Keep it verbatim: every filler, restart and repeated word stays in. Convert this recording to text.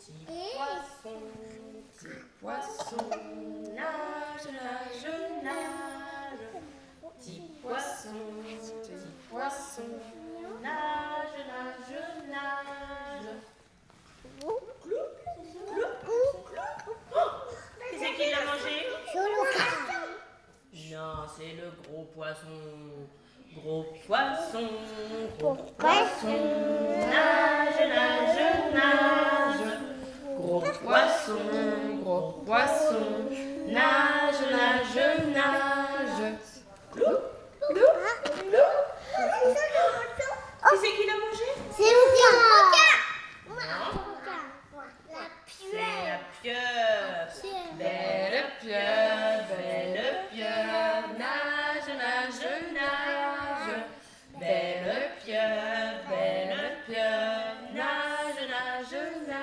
Petit poisson, petit poisson, nage, nage, nage. Petit poisson, petit poisson, nage, nage, nage. Clou, clou, clou, clou. Qui c'est qui l'a mangé? Non, c'est le gros poisson. Gros poisson, gros poisson, nage, nage, nage. Gros poisson, gros poisson, nage, nage, nage. Clou, clou, clou. Qui c'est qui l'a mangé? C'est le requin. Non. La C'est la pieuvre. Belle pieuvre, belle pieuvre, nage, nage, nage. Belle pieuvre, belle pieuvre, nage, nage, nage.